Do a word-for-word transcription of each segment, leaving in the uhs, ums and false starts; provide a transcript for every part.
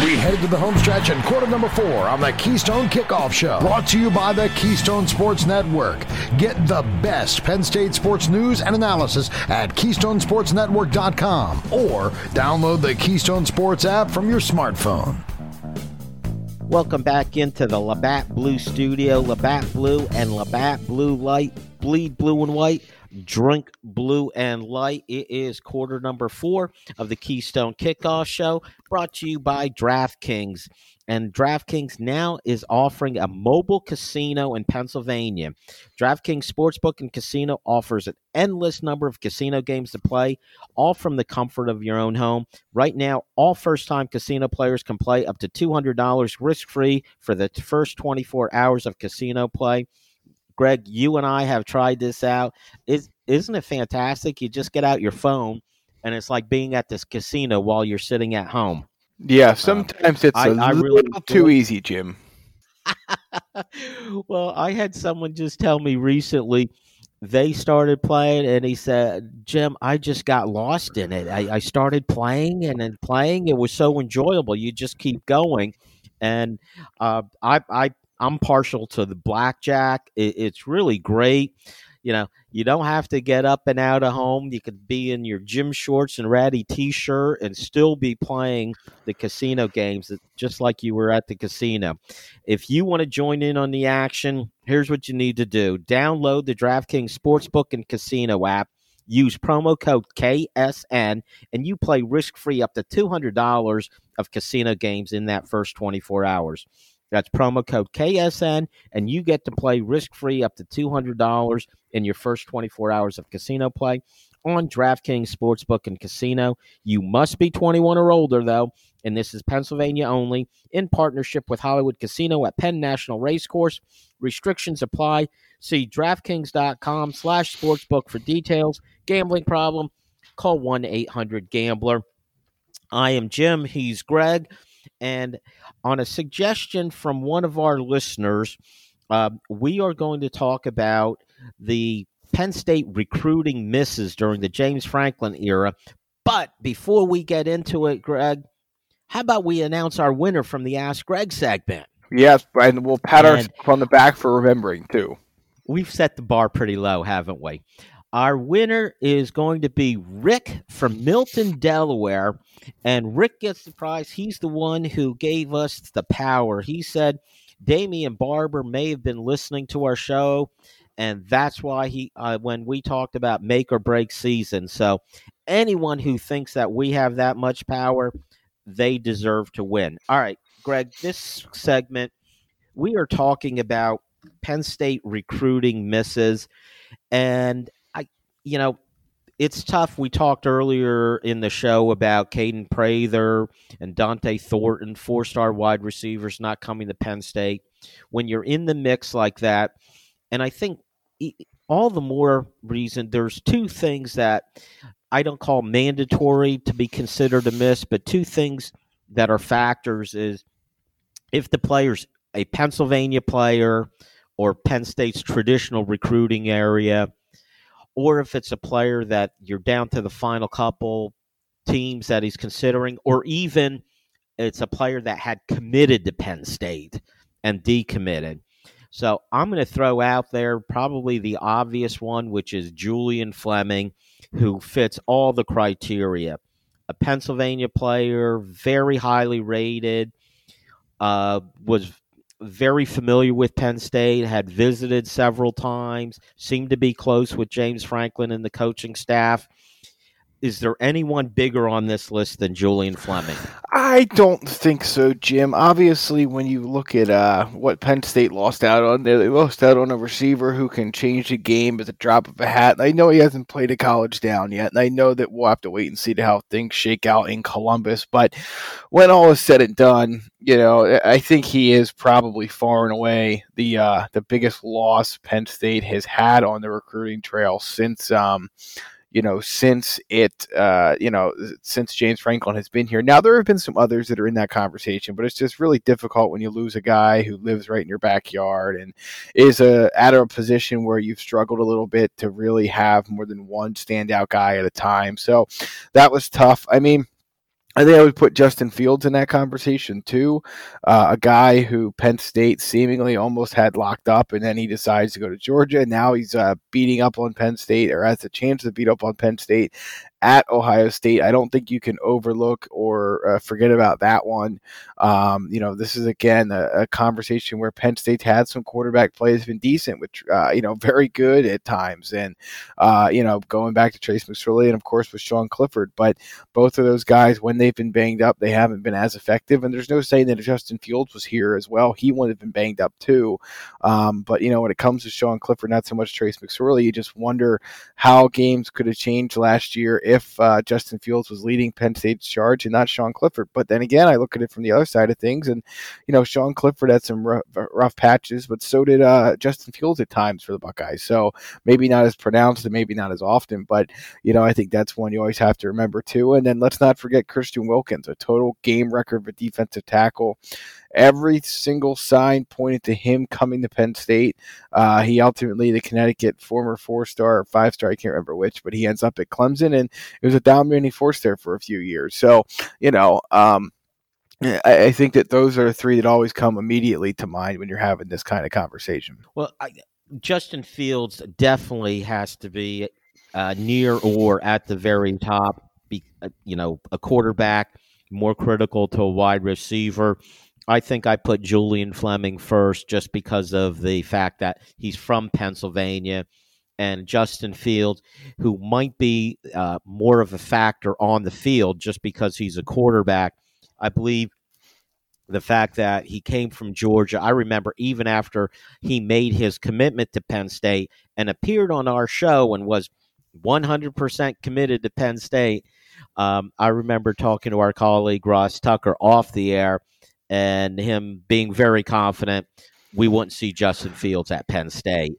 We head to the home stretch in quarter number four on the Keystone Kickoff Show. Brought to you by the Keystone Sports Network. Get the best Penn State sports news and analysis at keystone sports network dot com or download the Keystone Sports app from your smartphone. Welcome back into the Labatt Blue Studio. Labatt Blue and Labatt Blue Light. Bleed blue and white. Drink blue and light. It is quarter number four of the Keystone Kickoff Show, brought to you by DraftKings. And DraftKings now is offering a mobile casino in Pennsylvania. DraftKings Sportsbook and Casino offers an endless number of casino games to play, all from the comfort of your own home. Right now, all first-time casino players can play up to two hundred dollars risk-free for the first twenty-four hours of casino play. Greg, you and I have tried this out. Is, isn't it fantastic? You just get out your phone, and it's like being at this casino while you're sitting at home. Yeah, sometimes um, it's I, a I little really, too easy, Jim. Well, I had someone just tell me recently they started playing, and he said, Jim, I just got lost in it. I, I started playing and then playing. It was so enjoyable. You just keep going. And uh, I, I, I'm partial to the blackjack. It, it's really great. You know, you don't have to get up and out of home. You could be in your gym shorts and ratty T-shirt and still be playing the casino games just like you were at the casino. If you want to join in on the action, here's what you need to do. Download the DraftKings Sportsbook and Casino app. Use promo code K S N, and you play risk-free up to two hundred dollars of casino games in that first twenty-four hours. That's promo code K S N, and you get to play risk-free up to two hundred dollars in your first twenty-four hours of casino play on DraftKings Sportsbook and Casino. You must be twenty-one or older, though, and this is Pennsylvania only, in partnership with Hollywood Casino at Penn National Racecourse. Restrictions apply. See DraftKings.com slash sportsbook for details. Gambling problem? Call one eight hundred gambler. I am Jim. He's Greg. And on a suggestion from one of our listeners, uh, we are going to talk about the Penn State recruiting misses during the James Franklin era. But before we get into it, Greg, how about we announce our winner from the Ask Greg segment? Yes, and we'll pat And ourselves on the back for remembering, too. We've set the bar pretty low, haven't we? Our winner is going to be Rick from Milton, Delaware. And Rick gets the prize. He's the one who gave us the power. He said Damian Barber may have been listening to our show, and that's why he, uh, when we talked about make or break season. So anyone who thinks that we have that much power, they deserve to win. All right, Greg, this segment, we are talking about Penn State recruiting misses. And, I, you know, it's tough. We talked earlier in the show about Caden Prather and Dante Thornton, four-star wide receivers not coming to Penn State. When you're in the mix like that, and I think all the more reason, there's two things that I don't call mandatory to be considered a miss, but two things that are factors is if the player's a Pennsylvania player or Penn State's traditional recruiting area, or if it's a player that you're down to the final couple teams that he's considering, or even it's a player that had committed to Penn State and decommitted. So I'm going to throw out there probably the obvious one, which is Julian Fleming, who fits all the criteria. A Pennsylvania player, very highly rated, uh, was very familiar with Penn State, had visited several times, seemed to be close with James Franklin and the coaching staff. Is there anyone bigger on this list than Julian Fleming? I don't think so, Jim. Obviously, when you look at uh, what Penn State lost out on, they lost out on a receiver who can change the game at the drop of a hat. And I know he hasn't played a college down yet, and I know that we'll have to wait and see how things shake out in Columbus. But when all is said and done, you know, I think he is probably far and away the uh, the biggest loss Penn State has had on the recruiting trail since um, – you know, since it, uh, you know, since James Franklin has been here. Now, there have been some others that are in that conversation, but it's just really difficult when you lose a guy who lives right in your backyard and is a, at a position where you've struggled a little bit to really have more than one standout guy at a time. So that was tough. I mean, I think I would put Justin Fields in that conversation too. Uh, a guy who Penn State seemingly almost had locked up, and then he decides to go to Georgia. And now he's uh, beating up on Penn State, or has a chance to beat up on Penn State at Ohio State. I don't think you can overlook or uh, forget about that one. Um, you know, this is again a, a conversation where Penn State's had some quarterback play has been decent, which uh, you know, very good at times, and uh, you know, going back to Trace McSorley and of course with Sean Clifford, but both of those guys, when they've been banged up, they haven't been as effective. And there's no saying that if Justin Fields was here as well, he would have been banged up too. Um, but you know, when it comes to Sean Clifford, not so much Trace McSorley, you just wonder how games could have changed last year if uh, Justin Fields was leading Penn State's charge and not Sean Clifford. But then again, I look at it from the other side of things, and you know, Sean Clifford had some rough, rough patches, but so did uh, Justin Fields at times for the Buckeyes. So maybe not as pronounced and maybe not as often, but you know, I think that's one you always have to remember too. And then let's not forget Christian Wilkins, a total game record for defensive tackle. Every single sign pointed to him coming to Penn State. Uh, he ultimately, the Connecticut former four-star or five-star, I can't remember which, but he ends up at Clemson, and it was a dominating force there for a few years. So, you know, um, I, I think that those are the three that always come immediately to mind when you're having this kind of conversation. Well, I, Justin Fields definitely has to be uh, near or at the very top. Be, uh, you know, a quarterback, more critical to a wide receiver. I think I put Julian Fleming first just because of the fact that he's from Pennsylvania, and Justin Fields, who might be uh, more of a factor on the field just because he's a quarterback. I believe the fact that he came from Georgia. I remember even after he made his commitment to Penn State and appeared on our show and was one hundred percent committed to Penn State, um, I remember talking to our colleague Ross Tucker off the air and him being very confident we wouldn't see Justin Fields at Penn State.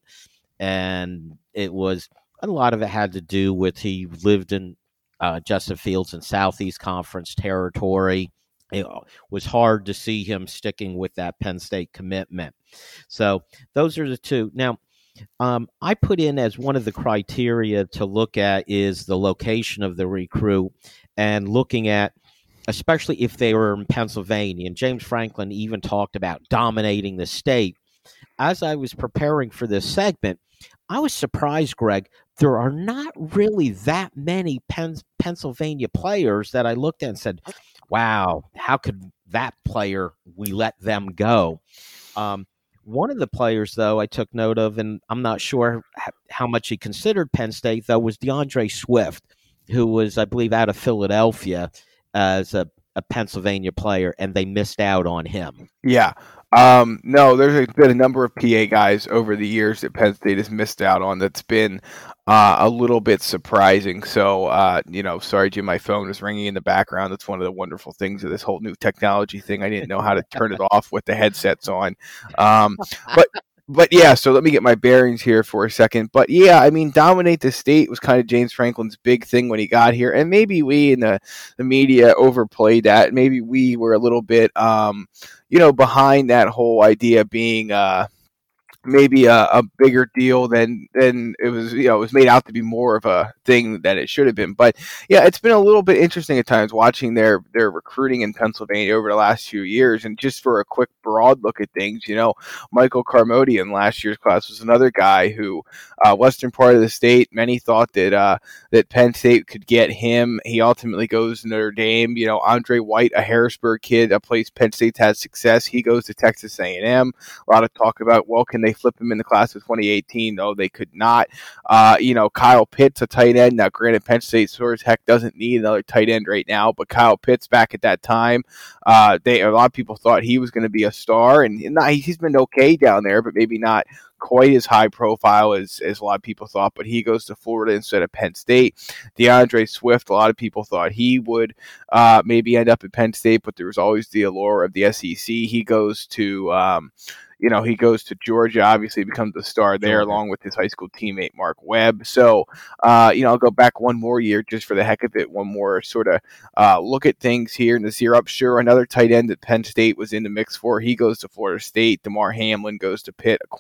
And it was, a lot of it had to do with he lived in uh, Justin Fields in Southeast Conference territory. It was hard to see him sticking with that Penn State commitment. So those are the two. Now, um, I put in as one of the criteria to look at is the location of the recruit, and looking at, especially if they were in Pennsylvania. And James Franklin even talked about dominating the state. As I was preparing for this segment, I was surprised, Greg, there are not really that many Penn- Pennsylvania players that I looked at and said, wow, how could that player, we let them go? Um, one of the players, though, I took note of, and I'm not sure how much he considered Penn State, though, was DeAndre Swift, who was, I believe, out of Philadelphia as a, a Pennsylvania player, and they missed out on him. Yeah. Um, no, there's been a number of P A guys over the years that Penn State has missed out on that's been uh, a little bit surprising. So, uh, you know, sorry, Jim, my phone was ringing in the background. That's one of the wonderful things of this whole new technology thing. I didn't know how to turn it off with the headsets on. Um, but But yeah, so let me get my bearings here for a second. But yeah, I mean, dominate the state was kind of James Franklin's big thing when he got here. And maybe we in the, the media overplayed that. Maybe we were a little bit, um, you know, behind that whole idea being uh, maybe a, a bigger deal than than it was. You know, it was made out to be more of a thing than it should have been. But yeah, it's been a little bit interesting at times watching their their recruiting in Pennsylvania over the last few years. And just for a quick broad look at things, you know, Michael Carmody in last year's class was another guy who uh, western part of the state. Many thought that uh, that Penn State could get him. He ultimately goes to Notre Dame. You know, Andre White, a Harrisburg kid, a place Penn State's had success. He goes to Texas A and M. A lot of talk about, well, can they flip him in the class of twenty eighteen? No, they could not. Uh, you know, Kyle Pitts, a tight end. Now, granted, Penn State sure as heck doesn't need another tight end right now, but Kyle Pitts back at that time, uh, they a lot of people thought he was going to be a star, and not, he's been okay down there, but maybe not quite as high profile as, as a lot of people thought. But he goes to Florida instead of Penn State. DeAndre Swift, a lot of people thought he would uh, maybe end up at Penn State, but there was always the allure of the S E C. He goes to um, You know, he goes to Georgia, obviously becomes the star there, Georgia, along with his high school teammate, Mark Webb. So, uh, you know, I'll go back one more year just for the heck of it, one more sort of uh, look at things here in this year up. Sure, another tight end that Penn State was in the mix for. He goes to Florida State. DeMar Hamlin goes to Pitt, a corner that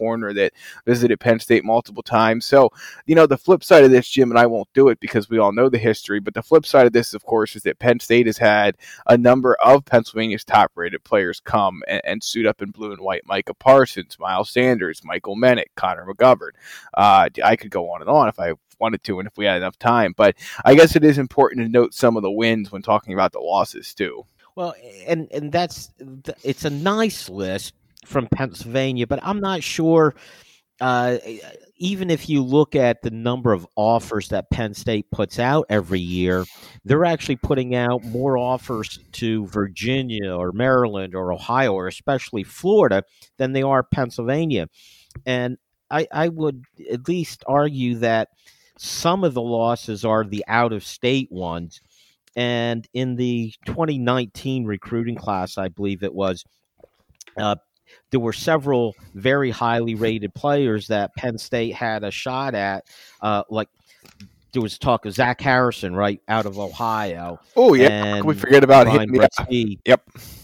visit visited Penn State multiple times. So, you know, the flip side of this, Jim, and I won't do it because we all know the history, but the flip side of this, of course, is that Penn State has had a number of Pennsylvania's top-rated players come and, and suit up in blue and white. Micah Parsons, Miles Sanders, Michael Mennett, Connor McGovern. Uh, I could go on and on if I wanted to and if we had enough time, but I guess it is important to note some of the wins when talking about the losses too. Well, and and that's it's a nice list from Pennsylvania, but I'm not sure. Uh, even if you look at the number of offers that Penn State puts out every year, they're actually putting out more offers to Virginia or Maryland or Ohio or especially Florida than they are Pennsylvania. And I, I would at least argue that some of the losses are the out-of-state ones. And in the twenty nineteen recruiting class, I believe it was, uh, there were several very highly rated players that Penn State had a shot at. Uh, like there was talk of Zach Harrison, right, out of Ohio. Oh, yeah. Can we forget about Brian him? Bresee. Yep.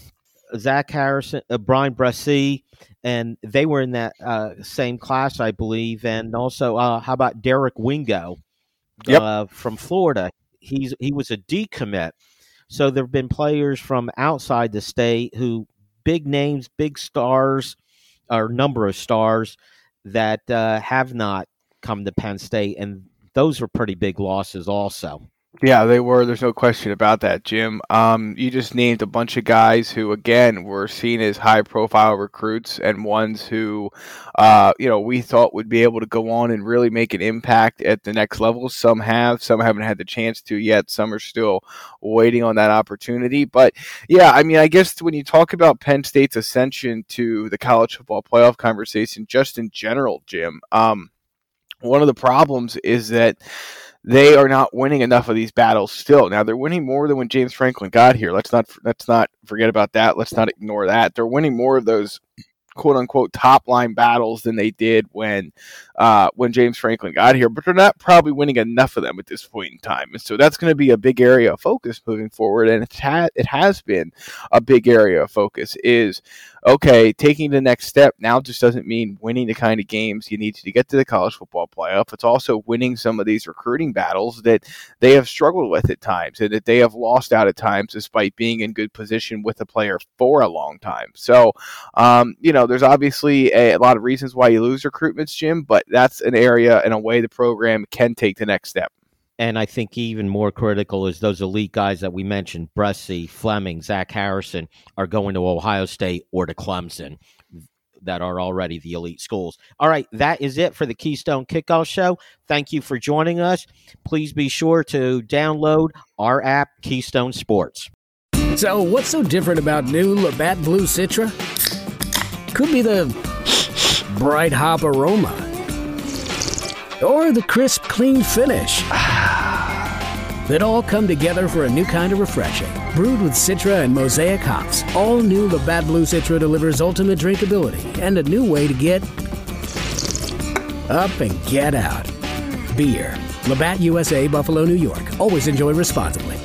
Zach Harrison, uh, Brian Bresee, and they were in that uh, same class, I believe. And also, uh, how about Derek Wingo yep. uh, from Florida? He's he was a decommit. So there have been players from outside the state who big names, big stars, or number of stars that uh, have not come to Penn State, and those were pretty big losses also. Yeah, they were. There's no question about that, Jim. Um, you just named a bunch of guys who, again, were seen as high-profile recruits and ones who, uh, you know, we thought would be able to go on and really make an impact at the next level. Some have. Some haven't had the chance to yet. Some are still waiting on that opportunity. But, yeah, I mean, I guess when you talk about Penn State's ascension to the college football playoff conversation, just in general, Jim, um, one of the problems is that they are not winning enough of these battles still. Now, they're winning more than when James Franklin got here. Let's not let's not forget about that. Let's not ignore that. They're winning more of those quote-unquote top-line battles than they did when uh, when James Franklin got here, but they're not probably winning enough of them at this point in time. And so that's going to be a big area of focus moving forward, and it, ha- it has been a big area of focus is, okay, taking the next step now just doesn't mean winning the kind of games you need to get to the college football playoff. It's also winning some of these recruiting battles that they have struggled with at times and that they have lost out at times despite being in good position with a player for a long time. So, um, you know, there's obviously a, a lot of reasons why you lose recruitments, Jim, but that's an area and a way the program can take the next step. And I think even more critical is those elite guys that we mentioned, Bresee, Fleming, Zach Harrison, are going to Ohio State or to Clemson that are already the elite schools. All right, that is it for the Keystone Kickoff Show. Thank you for joining us. Please be sure to download our app, Keystone Sports. So what's so different about new Labatt Blue Citra? Could be the bright hop aroma or the crisp, clean finish that all come together for a new kind of refreshing. Brewed with Citra and Mosaic hops, all new Labatt Blue Citra delivers ultimate drinkability and a new way to get up and get out. Beer. Labatt U S A, Buffalo, New York. Always enjoy responsibly.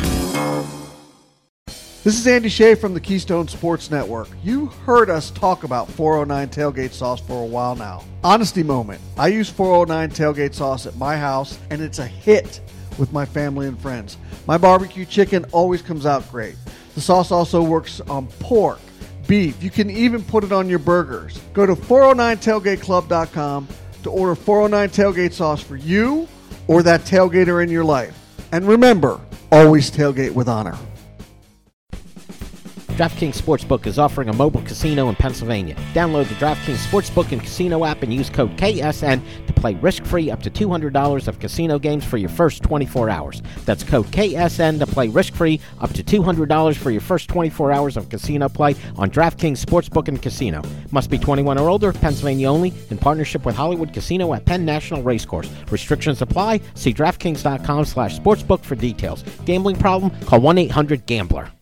This is Andy Shea from the Keystone Sports Network. You heard us talk about four oh nine Tailgate Sauce for a while now. Honesty moment. I use four oh nine Tailgate Sauce at my house, and it's a hit with my family and friends. My barbecue chicken always comes out great. The sauce also works on pork, beef. You can even put it on your burgers. Go to four oh nine tailgate club dot com to order four oh nine Tailgate Sauce for you or that tailgater in your life. And remember, always tailgate with honor. DraftKings Sportsbook is offering a mobile casino in Pennsylvania. Download the DraftKings Sportsbook and Casino app and use code K S N to play risk-free up to two hundred dollars of casino games for your first twenty-four hours. That's code K S N to play risk-free up to two hundred dollars for your first twenty-four hours of casino play on DraftKings Sportsbook and Casino. Must be twenty-one or older, Pennsylvania only, in partnership with Hollywood Casino at Penn National Racecourse. Restrictions apply. See DraftKings dot com slash sportsbook for details. Gambling problem? Call one eight hundred gambler.